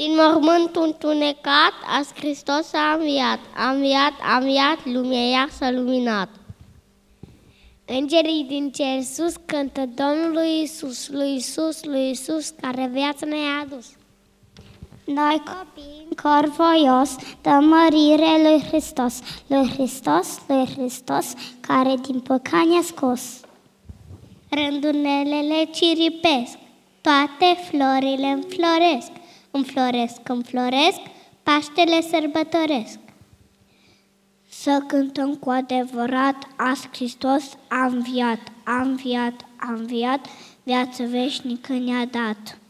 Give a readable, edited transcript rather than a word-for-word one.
Din mormânt întunecat, azi Hristos a înviat. A înviat, a înviat, lumea iar s-a luminat. Îngerii din cer sus cântă Domnului Iisus, lui Iisus, lui Iisus, care viața ne-a adus. Noi copii în cor voios dăm mărire lui Hristos, lui Hristos, lui Hristos, care din păcat ne-a scos. Rândunelele ciripesc, toate florile înfloresc, înfloresc, înfloresc, Paștele sărbătoresc. Să cântăm cu adevărat, azi Hristos a înviat, a înviat, a înviat, viață veșnică ne-a dat.